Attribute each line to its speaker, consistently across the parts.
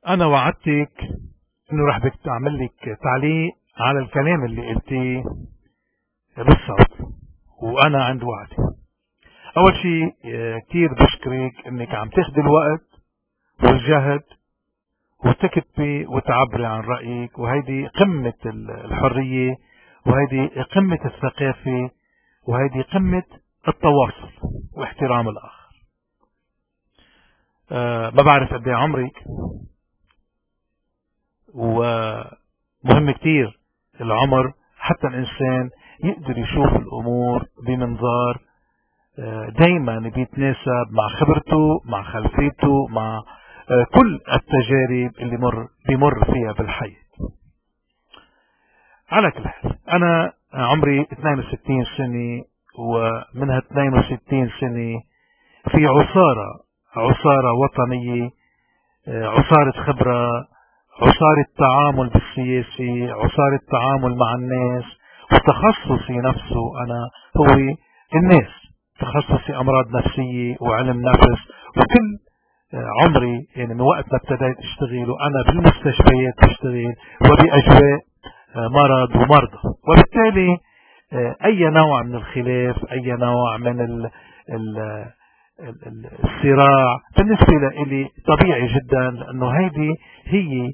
Speaker 1: أنا وعدتك إنه رح أعمل لك تعليق على الكلام اللي قلتيه بالصوت، وأنا عند وعدي. أول شيء كتير بشكرك إنك عم تاخدي الوقت والجهد وتكتبي وتعبري عن رأيك، وهيدي قمة الحرية، وهيدي قمة الثقافة، وهيدي قمة التواصل واحترام الآخر. ما بعرف قد ايه عمرك، ومهم كتير العمر حتى الإنسان يقدر يشوف الأمور بمنظار دايما بيتناسب مع خبرته، مع خلفيته، مع كل التجارب اللي بيمر فيها بالحياة. على كل حال، أنا عمري 62 سنة، ومنها 62 سنة في عصارة وطنية، عصارة خبرة، عصارة تعامل بالسياسة، عصارة تعامل مع الناس. وتخصصي نفسه أنا هو الناس، تخصصي أمراض نفسية وعلم نفس. وكل عمري يعني من وقت ما ابتديت اشتغل وأنا بالمستشفيات بشتغل وبأجواء مرض ومرضى، وبالتالي أي نوع من الخلاف، أي نوع من الصراع بالنسبة لي طبيعي جدا، لأنه هيدي هي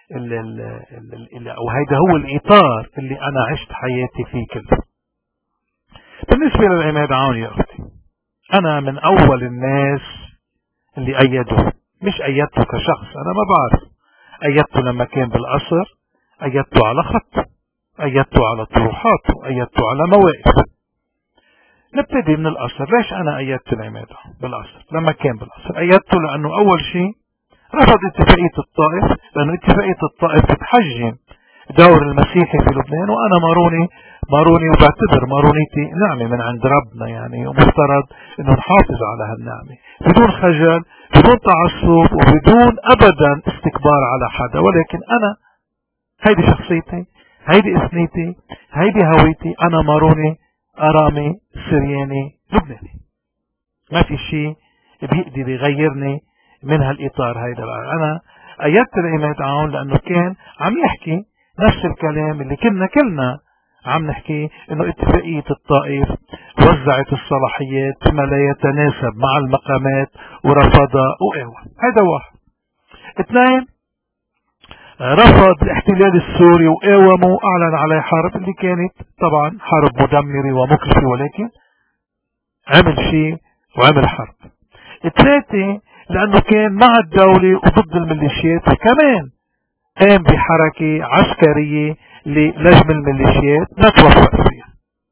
Speaker 1: وهيدا هو الإطار اللي أنا عشت حياتي فيه كله. بالنسبة للعماد عون يا أختي، أنا من أول الناس اللي أيدوه، مش أيدته كشخص، أنا ما بعرف، أيدته لما كان بالقصر، أيدته على خط، أيدته على طروحاته، أيدته على مواقف. نبتدي من القصر. ليش أنا أيدت العماد بالقصر؟ لما كان بالقصر أيدته لأنه أول شيء رفض اتفاقية الطائف، لأنه اتفاقية الطائف بتحجم دور المسيحي في لبنان، وأنا ماروني وبعتبر مارونيتي نعمة من عند ربنا يعني، ومفترض انه نحافظ على هالنعمة بدون خجل، بدون تعصب، وبدون ابدا استكبار على حدا. ولكن انا هيدي شخصيتي، هيدي اثنيتي، هيدي هويتي. انا ماروني، ارامي، سرياني، لبناني. ما في شيء بيقدر يغيرني من هالاطار هيدا. انا ايدت العماد عون لانه كان عم يحكي نفس الكلام اللي كلنا عم نحكي، انه اتفاقية الطائف وزعت الصلاحيات بما لا يتناسب مع المقامات ورفضها وقاوم. هذا واحد. اثنين، رفض الاحتلال السوري وقاومه واعلن عليه حرب اللي كانت طبعا حرب مدمرة ومكلفة، ولكن عمل شيء وعمل حرب. الثالثة، لانه كان مع الدولة وضد الميليشيات، وكمان قام بحركة عسكرية للجم الميليشيات ما توفق فيها.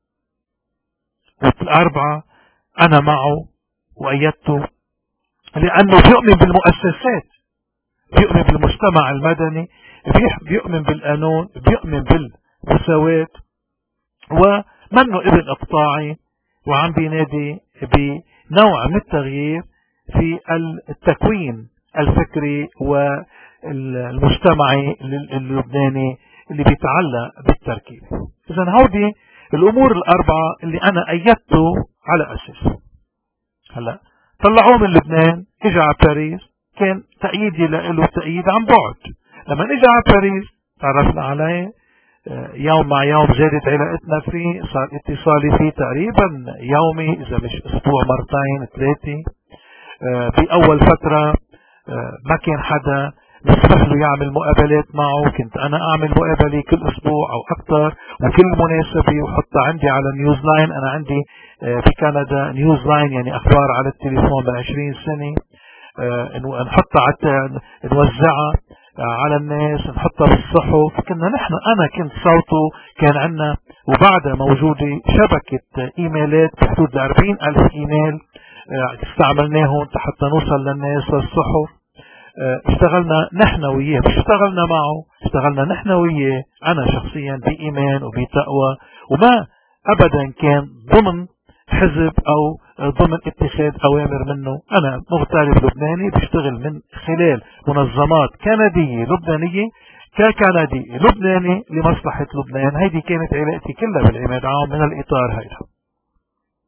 Speaker 1: والأربعة، أنا معه وأيدته لأنه بيؤمن بالمؤسسات، بيؤمن بالمجتمع المدني، بيؤمن بالقانون، بيؤمن بالمساواة، ومنه ابن إقطاعي، وعم بينادي بنوع من التغيير في التكوين الفكري والمجتمعي اللبناني اللي بيتعلق بالتركيب. إذن هودي الأمور الأربعة اللي أنا أيدته على أساس. هلا طلعوه من لبنان، إجا على باريس، كان تأييدي له تأييد عن بعد. لما إجا على باريس تعرفنا عليه، يوم مع يوم زادت علاقتنا فيه، صار اتصالي فيه تقريبا يومي، إذا مش أسبوع مرتين ثلاثة. بأول فترة ما كان حدا يسمح له يعمل مقابلات معه، كنت أنا أعمل مقابلة كل أسبوع أو أكثر، وكل مناسبة وحطها عندي على نيوز لاين. أنا عندي في كندا نيوز لاين، يعني أخبار على التليفون من 20 سنة، نحطها نوزعها على الناس، نحطها بالصحف. كنا نحن، أنا كنت صوته، كان عندنا وبعدها موجودة شبكة إيميلات بحدود 40,000 إيميل استعملناهم حتى نوصل للناس للصحف. اشتغلنا نحن وياه، مش اشتغلنا معه، اشتغلنا نحن وياه، أنا شخصيا بإيمان وبتقوى، وما أبدا كان ضمن حزب أو ضمن اتخاذ أوامر منه. أنا مغترب لبناني بشتغل من خلال منظمات كندية لبنانية ككندي لبناني لمصلحة لبنان. هيدي كانت علاقتي كلها بالعماد عون من الإطار هيدا.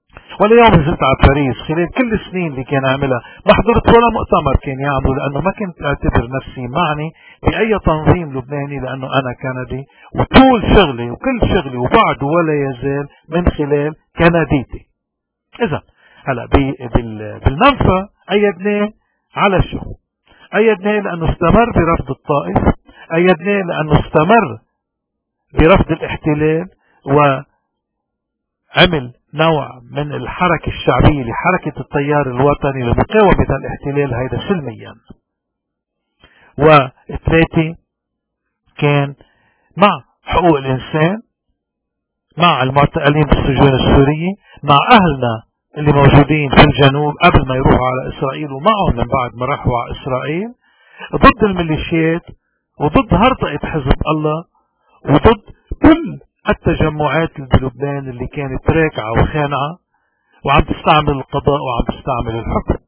Speaker 1: ولا يوم نزلت على باريس خلال كل السنين اللي كان عاملها ما حضرت ولا مؤتمر كان يعمله، لأنه ما كنت أعتبر نفسي معني بأي تنظيم لبناني، لأنه أنا كندي وطول شغلي وكل شغلي وبعد ولا يزال من خلال كنديتي. إذا هلا بالمنفى أيدناه على شو؟ أيدناه لأنه استمر برفض الطائف، أيدناه لأنه استمر برفض الاحتلال وعمل نوع من الحركة الشعبية لحركة التيار الوطني لمقاومة الاحتلال هيدا سلميا. وثلاثة كان مع حقوق الإنسان، مع المعتقلين بالسجون السورية، مع أهلنا اللي موجودين في الجنوب قبل ما يروحوا على إسرائيل ومعهم من بعد ما راحوا على إسرائيل، ضد الميليشيات وضد هرطقة حزب الله وضد كل التجمعات بلبنان اللي كانت راكعة وخانعة وعم تستعمل القضاء وعم تستعمل الحكم.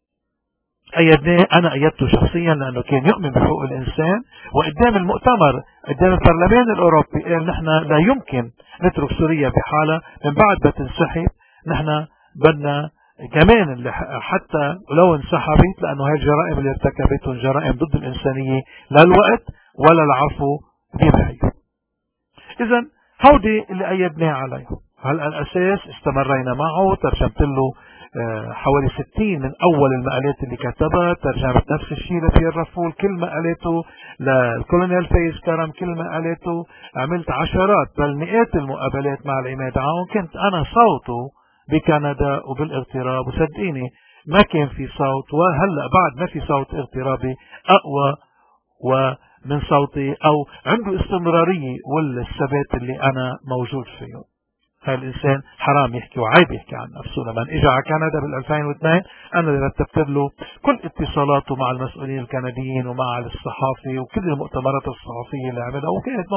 Speaker 1: أيدناه، أنا أيدته شخصيا لأنه كان يؤمن بحقوق الإنسان، وقدام المؤتمر قدام البرلمان الأوروبي قال نحن لا يمكن نترك سوريا بحالة من بعد ما تنسحب، نحن بدنا كمان حتى لو انسحبت، لأنه هاي الجرائم اللي ارتكبتهم جرائم ضد الإنسانية لا الوقت ولا العفو بيبحث. إذا هودي اللي أيدناه عليهم. هلأ الأساس استمرينا معه، ترجمت له حوالي 60 من أول المقالات اللي كتبها، ترجمت نفس الشيء لفير رفول كل مقالاته، للكولونيل فايز كرم كل مقالاته، عملت عشرات بل مئات المقابلات مع العماد عون، كنت أنا صوته بكندا وبالاغتراب، وصدقيني ما كان في صوت، وهلأ بعد ما في صوت اغترابي أقوى ومن صوتي أو عنده استمرارية والثبات اللي أنا موجود فيه. هاي الإنسان حرام يحكي وعيب يحكي عن نفسه. لما اجى على كندا بال 2002 أنا اللي رتبت له كل اتصالاته مع المسؤولين الكنديين ومع الصحافة وكل المؤتمرات الصحفية اللي عملها، وكانت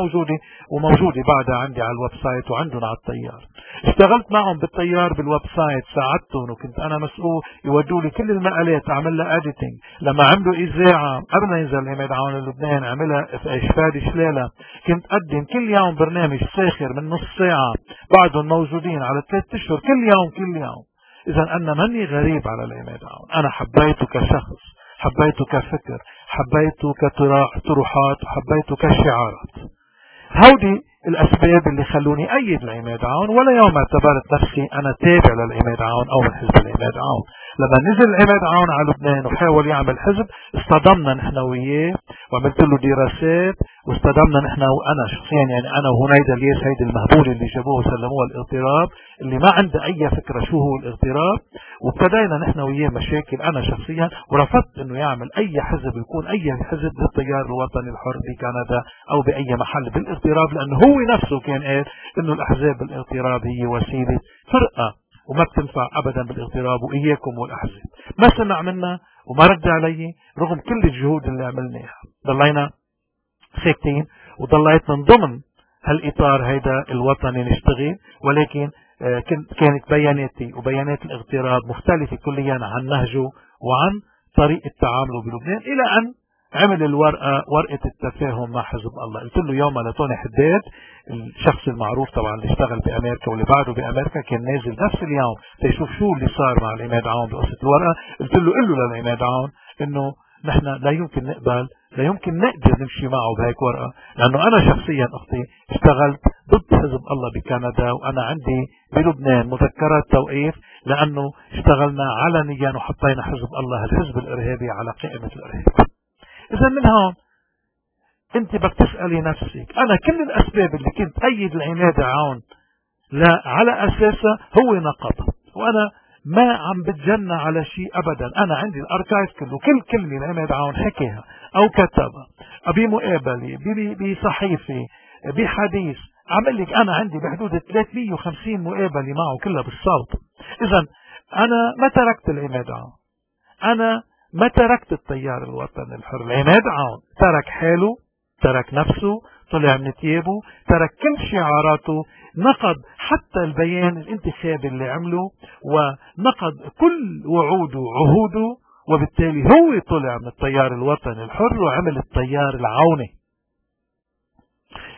Speaker 1: موجودة بعدها عندي على الويب سايت وعندهم على التيار. اشتغلت معهم بالتيار بالويب سايت، ساعدتهم وكنت أنا مسؤول يودوا لي كل المقالات، أعمل لها اديتنج. لما عملوا إذاعة قبل ما ينزل العماد عون لبنان عملها فادي شلالة، كنت أقدم كل يوم برنامج ساخر من نص ساعة، بعدهم موجودين على 3 أشهر كل يوم. إذا أنا ماني غريب على العماد عون، أنا حبيته كشخص، حبيته كفكر، حبيته كطروحات، وحبيته كشعارات. هودي الأسباب اللي خلوني أيد العماد عون، ولا يوم اعتبرت نفسي أنا تابع للعماد عون أو من حزب العماد عون. لما نزل العماد عون على لبنان وحاول يعمل حزب، اصطدمنا نحن وياه وعملت له دراسات، واصطدمنا نحن وأنا شخصيا، يعني أنا وهنيدا الياس هيدي المهبولة اللي جابوه وسلموها الاغتراب، اللي ما عنده أي فكرة شو هو الاغتراب، وابتدينا نحن وياه مشاكل أنا شخصيا، ورفضت إنه يعمل أي حزب يكون أي حزب للتيار الوطني الحر بكندا أو بأي محل بالاغتراب، لأنه هو نفسه كان قال إنه الأحزاب بالاغتراب هي وسيلة فرقة وما بتنفع أبدا بالاغتراب، وإياكم والأحزاب. ما سمع منا وما رد علي رغم كل الجهود اللي عملناها، ضلينا ساكتين وضليت من ضمن هالإطار هيدا الوطني نشتغل، ولكن كانت بياناتي وبيانات الاغتراب مختلفة كليا عن نهجه وعن طريقة تعامله بلبنان، إلى أن عمل ورقة التفاهم مع حزب الله. قلت له يوم لتوني حداد الشخص المعروف طبعا اللي اشتغل بأمريكا واللي بعده بأمريكا، كان نازل نفس اليوم تشوف شو اللي صار مع العماد عون بقصة الورقة. قلت له قل له للعماد عون إنه نحن لا يمكن نقبل، لا يمكن نقدر نمشي معه بهيك ورقة، لأنه أنا شخصيا أختي اشتغلت ضد حزب الله بكندا، وأنا عندي بلبنان مذكرات توقيف، لأنه اشتغلنا علنيا وحطينا حزب الله الحزب الإرهابي على قائمة الإرهاب. إذا من هون أنت بدك تسألي نفسك، أنا كل الأسباب اللي كنت أيد العماد عون لا على أساسها هو نقضها، وأنا ما عم بتجنى على شيء أبدا. أنا عندي الأركايف كله، كل كلمة العماد عون حكيها أو كتبها بمقابلة بصحيفة بحديث، عمل لك أنا عندي بحدود 350 مقابلة معه كلها بالصوت. إذا أنا ما تركت العماد عون، أنا ما تركت التيار الوطني الحر. العماد عون ترك حاله، ترك نفسه، طلع من ثيابه، ترك كل شعاراته، نقض حتى البيان الانتخابي اللي عمله، ونقض كل وعوده وعهوده، وبالتالي هو طلع من التيار الوطني الحر وعمل التيار العوني.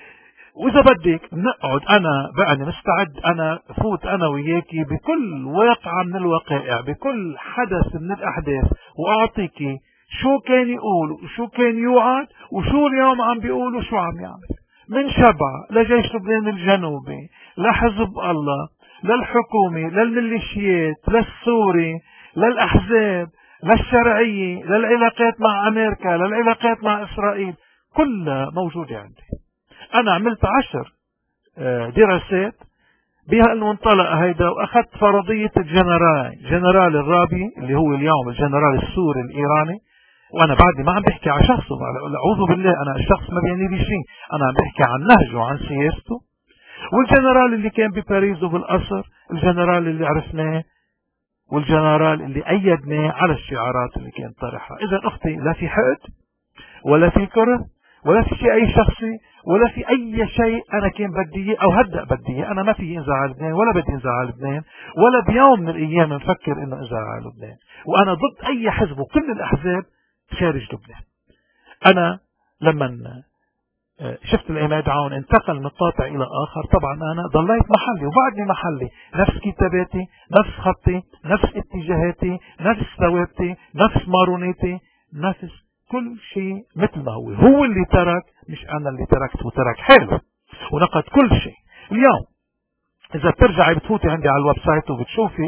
Speaker 1: وإذا بدك نقعد أنا بقى مستعد، أنا فوت أنا وياكي بكل واقعة من الوقائع، بكل حدث من الأحداث، وأعطيكي شو كان يقول وشو كان يوعد وشو اليوم عم بيقول وشو عم يعمل، من شبع لجيش لبنان الجنوبي، لحزب الله، للحكومة، للميليشيات، للسوري، للأحزاب، للشرعية، للعلاقات مع أمريكا، للعلاقات مع إسرائيل، كلها موجودة عندي. أنا عملت 10 دراسات بهالمنطلق هيدا، وأخذت فرضية جنرال الرابي اللي هو اليوم الجنرال السوري الإيراني. وأنا بعدني ما عم بحكي على شخصه، أعوذ بالله، أنا الشخص ما بيعني لي شيء، أنا عم بحكي عن نهجه وعن سياسته. والجنرال اللي كان بباريس وبالقصر، الجنرال اللي عرفناه، والجنرال اللي أيدناه على الشعارات اللي كان طرحها. إذا أختي، لا في حقد ولا في كره ولا في شيء أي شخصي ولا في أي شيء أنا كان بدي أو هدأ بدي. أنا ما في انزع على لبنان ولا بدي انزع على لبنان، ولا بيوم من الأيام نفكر إنه انزع على لبنان. وأنا ضد أي حزب وكل الأحزاب خارج لبنان. أنا لما شفت العماد عون انتقل من قاطع إلى آخر، طبعا أنا ضليت محلي وبعدني محلي، نفس كتاباتي، نفس خطي، نفس اتجاهاتي، نفس ثوابتي، نفس مارونيتي، نفس كل شيء مثل ما هو اللي ترك، مش أنا اللي تركت، وترك حاله ونقد كل شيء. اليوم إذا بترجعي بتفوتي عندي على الويب سايت وبتشوفي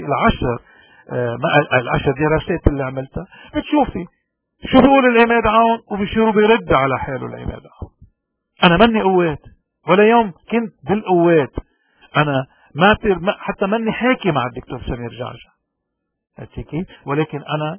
Speaker 1: العشر دراسات اللي عملتها، بتشوفي شو بيقول العماد عون وبشيروا بيرد على حاله العماد عون. أنا مني قوات ولا يوم كنت بالقوات، أنا حتى مني حاكي مع الدكتور سمير جعجع، ولكن أنا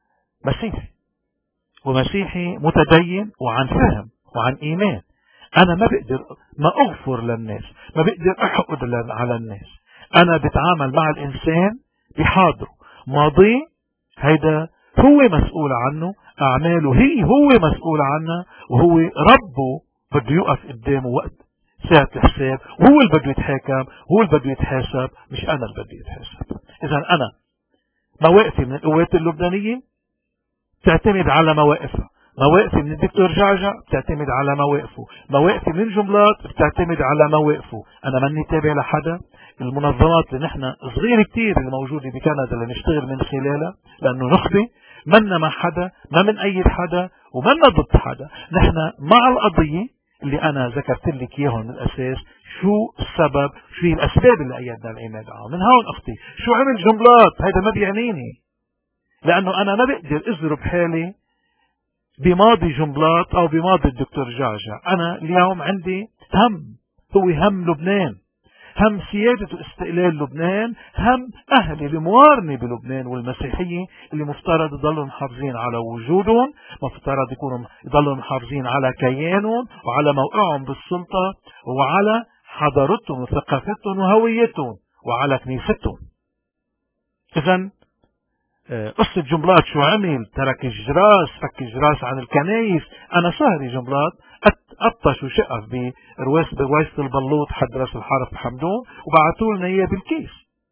Speaker 1: مسيحي متدين وعن فهم وعن إيمان. أنا ما بقدر ما أغفر للناس، ما بقدر أحقد على الناس. أنا بتعامل مع الإنسان بحاضره، ماضيه هيدا هو مسؤول عنه، أعماله هو مسؤول عنها، وهو ربه بده يقف قدامه وقت ساعة الحساب، وهو اللي بده يتحاكم، هو اللي بده يتحاسب، مش أنا اللي بدي يتحاسب. إذا أنا مواقفي من القوات اللبنانية تعتمد على مواقفها، مواقفي من الدكتور جعجع بتعتمد على مواقفه، مواقفي من جملات بتعتمد على مواقفه. أنا ماني تابع لحدا. المنظمات اللي نحن صغيرة كتير اللي موجودة بكندا اللي نشتغل من خلالها، لأنه نخبة منا مع حدا، ما من أيد حدا ومنا ضد حدا. نحن مع القضية اللي أنا ذكرت لك إياهم من الأساس. شو السبب؟ شو هي الأسباب اللي أيدنا العماد عون؟ من هون أختي، شو عمل جملات هذا ما بيعنيني، لأنه أنا ما بقدر أضرب حالي بماضي جملات أو بماضي الدكتور جعجع. أنا اليوم عندي هم، هو هم لبنان، هم سيادة واستقلال لبنان، هم أهلي الموارنة بلبنان والمسيحية اللي مفترض يضلوا محافظين على وجودهم، مفترض يكونوا يضلوا محافظين على كيانهم وعلى موقعهم بالسلطة وعلى حضارتهم وثقافتهم وهويتهم وعلى كنيستهم. إذن قصة جملات شو عمل، ترك الجراس، فك الجراس عن الكنايس. أنا صهري جملات قطش وشقف برواية البلوط حد راس الحرف بحمدون وبعثوا لنا إياه بالكيس.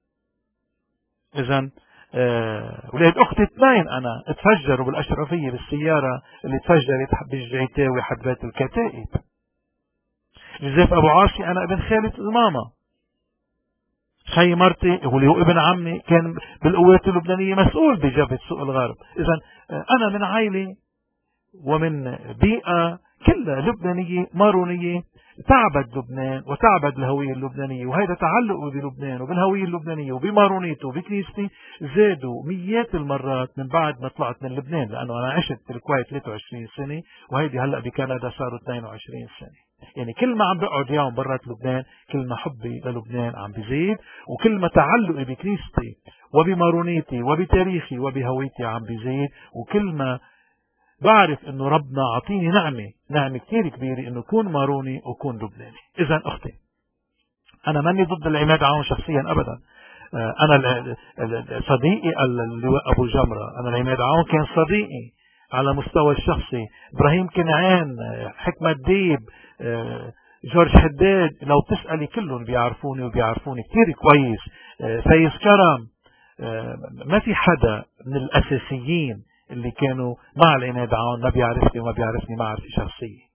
Speaker 1: إذن ولاد أختي 2 أنا اتفجروا بالأشرفية بالسيارة اللي اتفجرت بالجعيتاوي حد بيت الكتائب. جوزيف أبو عاصي أنا ابن خالة الماما، خي مرتي اللي هو ابن عمي كان بالقوات اللبنانية مسؤول بجبهة سوق الغرب. إذن أنا من عائلة ومن بيئة كلها لبنانية مارونية، تعبد لبنان وتعبد الهوية اللبنانية، وهذا تعلقه بلبنان وبالهوية اللبنانية وبمارونيته وبكنيستي زادوا مئات المرات من بعد ما طلعت من لبنان، لأنه أنا عشت بالكويت 23 سنة وهيدي هلأ بكندا صاروا 22 سنة. يعني كل ما عم بقعد يوم برات لبنان كل ما حبي للبنان عم بيزيد، وكل ما تعلقي بكنيستي وبمارونيتي وبتاريخي وبهويتي عم بيزيد، وكل ما بعرف انه ربنا عطيني نعمة كتير كبيرة انه كون ماروني وكون لبناني. اذا اختي، انا ماني ضد العماد عون شخصيا ابدا. انا صديقي اللواء ابو جمرة، انا العماد عون كان صديقي على مستوى الشخصي. ابراهيم كنعان، حكمة ديب، جورج حداد، لو تسألي كلهم بيعرفوني وبيعرفوني كتير كويس. فايز كرم، ما في حدا من الاساسيين اللي كانوا مع العماد عون ما بيعرفني وما بيعرفني معرفة شخصية.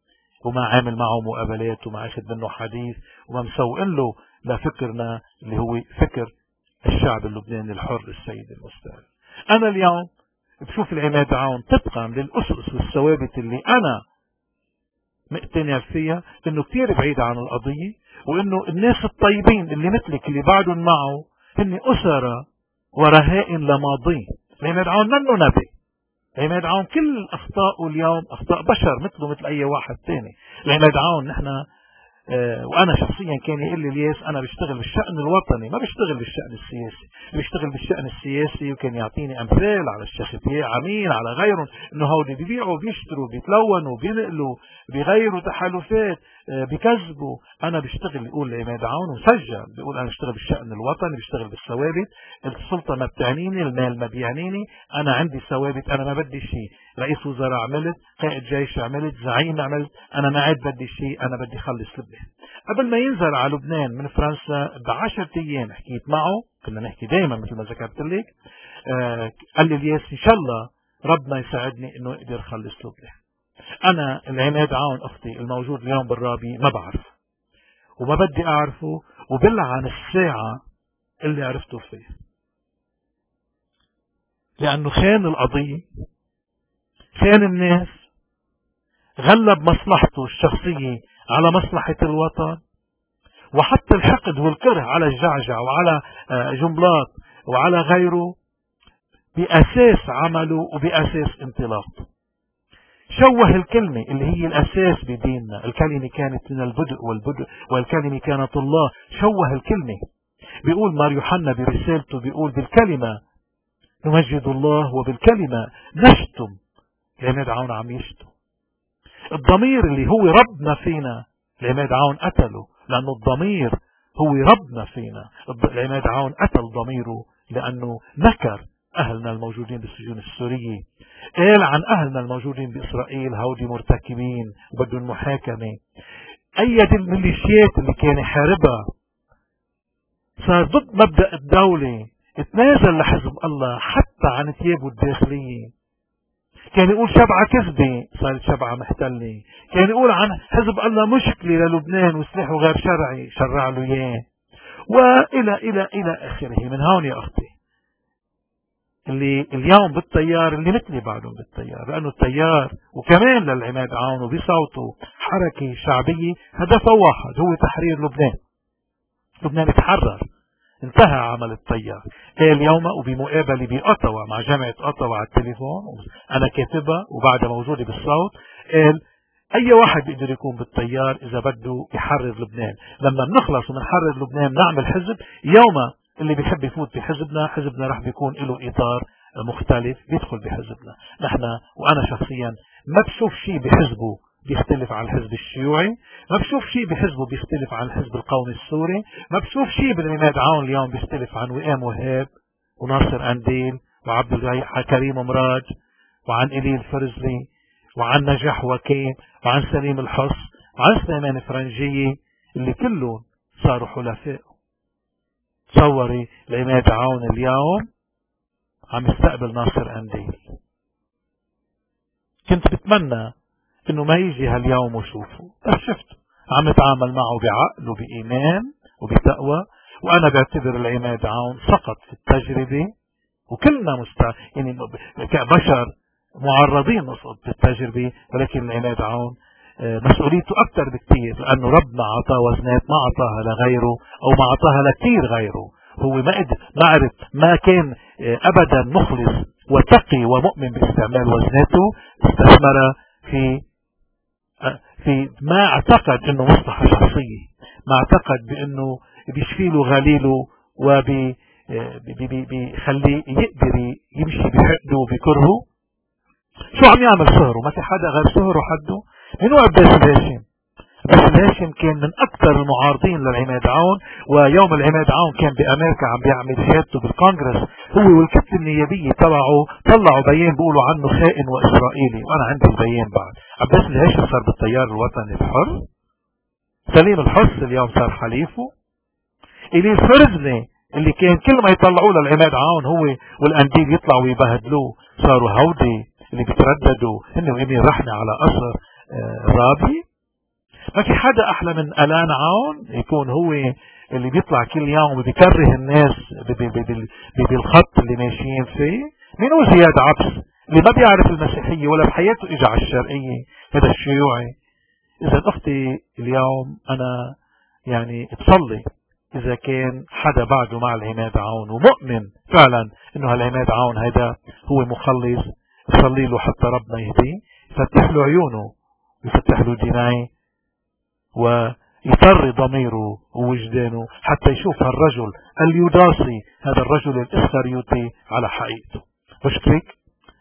Speaker 1: وما عامل معه مقابلات وما أخذ منه حديث وما مسوقن له لفكرنا اللي هو فكر الشعب اللبناني الحر السيد المستقل. أنا اليوم بشوف العماد عون طبقا للأسس والثوابت اللي أنا مقتنع فيها إنه كتير بعيد عن القضية، وإنه الناس الطيبين اللي مثلك اللي بعدهم معه هن أسرة ورهائن لماضيه. العماد عون منه نبي. العماد عون كل أخطاءه اليوم أخطاء بشر مثله مثل أي واحد تاني. العماد عون نحن وأنا شخصيا كان يقول لي الياس أنا بشتغل بالشأن الوطني ما بشتغل بالشأن السياسي. بشتغل بالشأن السياسي وكان يعطيني أمثال على الشيخ عمين على غيرهم إنه هودي بيبيعوا بيشتروا بيتلونوا بينقلوا بيغيروا تحالفات بيكذبوا. أنا بشتغل يقول العماد عون وسجل بيقول أنا بشتغل بالشأن الوطني بشتغل بالثوابت. السلطة ما بتعنيني المال ما بيعنيني. أنا عندي ثوابت. أنا ما بدي شيء رئيس وزراء عملت قائد جيش عملت زعيم عملت. أنا ما عاد بدي شيء. أنا بدي خلص لبنان. قبل ما ينزل على لبنان من فرنسا ب10 أيام حكيت معه كنا نحكي دايما مثل ما ذكرت لك. قال لي الياس إن شاء الله ربنا يساعدني إنه يقدر خلص لبنان. أنا العماد عون أختي الموجود اليوم بالرابي ما بعرف وما بدي أعرفه وبلعن الساعة اللي عرفته فيه لأنه خان القضية خان الناس غلب مصلحته الشخصية على مصلحة الوطن وحط الحقد والكره على الجعجع وعلى جنبلاط وعلى غيره بأساس عمله وبأساس انطلاقه. شوه الكلمة اللي هي الأساس بديننا. الكلمة كانت من البدء والكلمة كانت الله. شوه الكلمة. بيقول مار يوحنا برسالته بيقول بالكلمة نمجد الله وبالكلمة نشتم. العماد عون عم يشتم الضمير اللي هو ربنا فينا. العماد عون قتله لأنه الضمير هو ربنا فينا. العماد عون قتل ضميره لأنه نكر أهلنا الموجودين بالسجون السورية. قال عن أهلنا الموجودين بإسرائيل هودي مرتكبين وبدون محاكمة. أيد الميليشيات اللي كان يحاربها. صار ضد مبدأ الدولة. اتنازل لحزب الله حتى عن ثيابه الداخلية. كان يقول شبعة كذبة صارت شبعة محتلة. كان يقول عن حزب الله مشكلة للبنان وسلاحه غير شرعي شرع له اياه وإلى إلى إلى آخره. من هون يا أختي اللي اليوم بالتيار اللي مثلي بعدهم بالتيار لأنه التيار وكمان للعماد عون وبصوته حركة شعبية هدفه واحد هو تحرير لبنان. لبنان يتحرر. انتهى عمل التيار. اليوم وبمقابلة بأوتاوا مع جامعة أوتاوا على التليفون أنا كاتبها وبعدها موجودة بالصوت قال أي واحد بيقدر يكون بالتيار إذا بده يحرر لبنان. لما بنخلص ومنحرر لبنان نعمل حزب. يوم اللي بيحب يفوت بحزبنا رح بيكون له إطار مختلف بيدخل بحزبنا. نحن وأنا شخصيا ما بشوف شيء بحزبه بيختلف عن الحزب الشيوعي. ما بشوف شيء بحزبه بيختلف عن الحزب القومي السوري. ما بشوف شيء بالعماد عون اليوم بيختلف عن وئام وهاب وناصر أنديل وعبد الغني كريم مراج وعن إليل فرزلي وعن نجاح وكيم وعن سليم الحص وعن سليمان فرنجية اللي كلهم صاروا حلفاء. تصوري العماد عون اليوم عم يستقبل ناصر أنديل. كنت بتمنى انه ما يجي هاليوم وشوفه بس شفته عم يتعامل معه بعقل وبإيمان وبتقوى. وانا بعتبر العماد عون سقط في التجربة وكلنا يعني كبشر معرضين نسقط في التجربة. ولكن العماد عون مسؤوليته اكثر بكتير لانه ربنا عطاه وزنات ما عطاها لغيره او ما عطاها لكثير غيره. هو ما كان ابدا مخلص وتقي ومؤمن باستعمال وزناته. استثمر في ما اعتقد انه مصلحة شخصية. ما اعتقد بانه بيشفيله غليله وبيخليه يقدر يمشي بحقه وبكرهه. شو عم يعمل سهره؟ ما في حدا غير سهره حده. من هو عباس الهاشم؟ عباس الهاشم كان من اكثر المعارضين للعماد عون. ويوم العماد عون كان بامريكا عم بيعمل شهادته بالكونغرس هو والكتله النيابيه تبعه طلعوا بيان بيقولوا عنه خائن واسرائيلي. وانا عندي البيان بعد. عباس الهاشم صار بالتيار الوطني الحر. سليم الحص اليوم صار حليفه. إليل فرزلي اللي كان كل ما يطلعوه للعماد عون هو والانديل يطلعوا ويبهدلوه صاروا هودي اللي بيترددوا هن وإمين رحنا على قصر الرابي. ما في حدا أحلى من ألان عون يكون هو اللي بيطلع كل يوم وبيكره الناس بالخط اللي ماشيين فيه. مين هو زياد عبس اللي ما بيعرف المسيحية ولا بحياته اجى على الشرقية، هذا الشيوعي. إذا أختي اليوم أنا يعني بصلي إذا كان حدا بعده مع العماد عون ومؤمن فعلا إنه هالعماد عون هذا هو مخلص، صلي له حتى ربنا يهديه، يفتح له عيونه ويفتح له جنايه ويطر ضميره ووجدانه حتى يشوف هالرجل اليوداسي، هذا الرجل الإسخريوطي على حقيقته. بشكرك،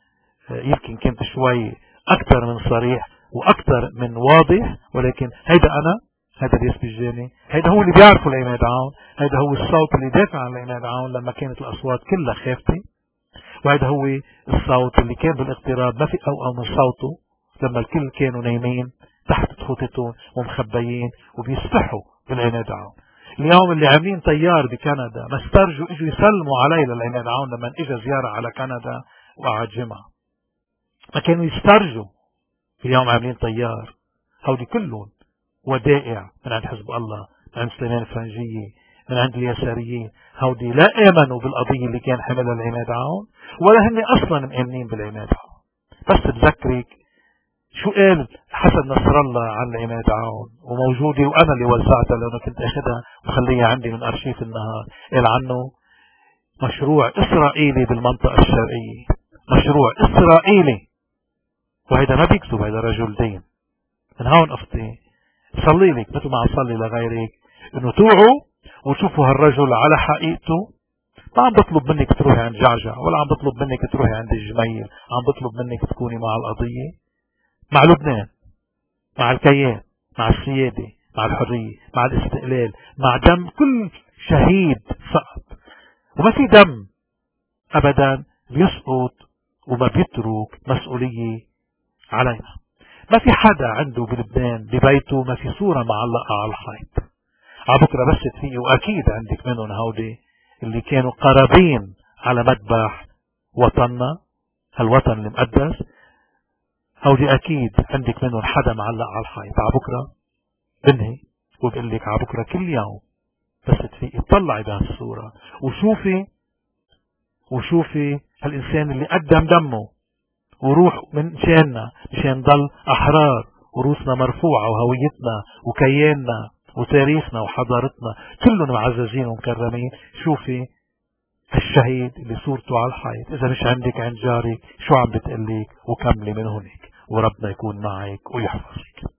Speaker 1: يمكن كنت شوي أكثر من صريح وأكثر من واضح، ولكن هيدا أنا، هذا الياس بجاني، هيدا هو اللي بيعرفه العماد عون، هيدا هو الصوت اللي دافع عن العماد عون لما كانت الأصوات كلها خافتة، وهذا هو الصوت اللي كان بالاقتراب ما في أوقع من صوته لما الكل كانوا نايمين تحت تخوتتهم ومخبيين وبيسبحوا بالعماد عون. اليوم اللي عاملين طيار بكندا ما استرجوا اجوا يسلموا علي للعماد عون لما اجى زيارة على كندا وقعد جمعة، ما كانوا يسترجوا. اليوم عاملين طيار، هودي كلهم ودائع من عند حزب الله، من عند سليمان الفرنجية، من عند اليساريين. هودي لا آمنوا بالقضية اللي كان حملها العماد عون ولا هن أصلا مآمنين بالعماد عون. بس تذكرك شو قال حسن نصر الله عن العماد عون، وموجودة وأنا اللي وزعتها لأنه كنت أخذها وخليها عندي من أرشيف النهار. قال عنه مشروع إسرائيلي بالمنطقة الشرقية، مشروع إسرائيلي، وهيدا ما بيكذب، هيدا رجل دين. من هون أختي صلي لك مثل ما أصلي لغيرك إنه توعوا وتشوفوا هالرجل على حقيقته. ما عم بطلب منك تروحي عند جعجع ولا عم بطلب منك تروحي عند الجميل، عم بطلب منك تكوني مع القضية، مع لبنان، مع الكيان، مع السيادة، مع الحرية، مع الاستقلال، مع دم كل شهيد سقط. وما في دم أبدا بيسقط وما بيترك مسؤولية علينا. ما في حدا عنده بلبنان ببيته ما في صورة معلقة على الحيط. على بكرة بس تفيقي وأكيد عندك منهم هودي اللي كانوا قرابين على مذبح وطننا، هالوطن المقدس، هودي أكيد عندك منهم حدا معلق على الحيط. على بكرة بنهي وبقول لك على بكرة كل يوم بس تفيقي اطلعي بهالصورة وشوفي هالإنسان اللي قدم دمه وروح من شاننا مشان نضل أحرار وروسنا مرفوعة وهويتنا وكياننا وتاريخنا وحضارتنا كلهم معززين ومكرمين. شوفي الشهيد اللي صورته على الحيط، إذا مش عندك عند جارك شو عم بتقليك، وكملي من هناك وربنا يكون معك ويحفظك.